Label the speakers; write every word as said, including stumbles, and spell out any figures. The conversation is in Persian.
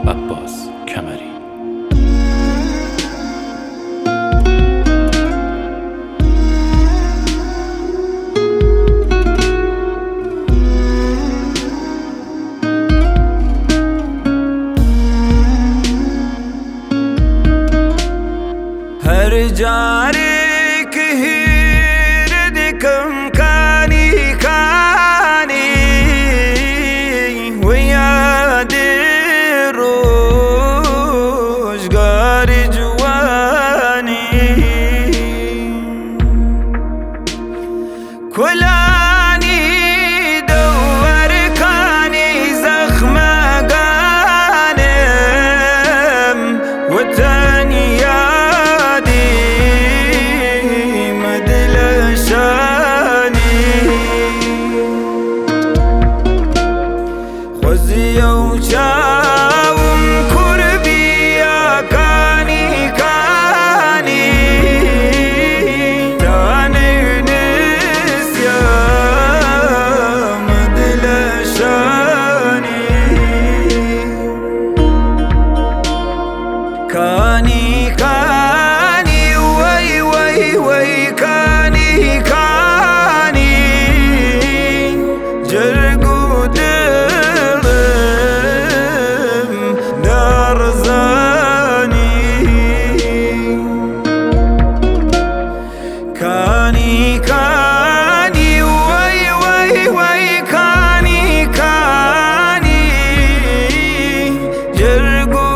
Speaker 1: عباس کمری.
Speaker 2: هر جاری که هیر دکم کانی کانی و یاد روزگار جوانی کلانی دور کانی زخم گانم و تنیا خوزیو چاوم کربیا کانی کانی تانی نسیم دلشانی کانی کانی وی وی وی کانی کانی جرگو کانی کانی وی وی وی کانی کانی جرگو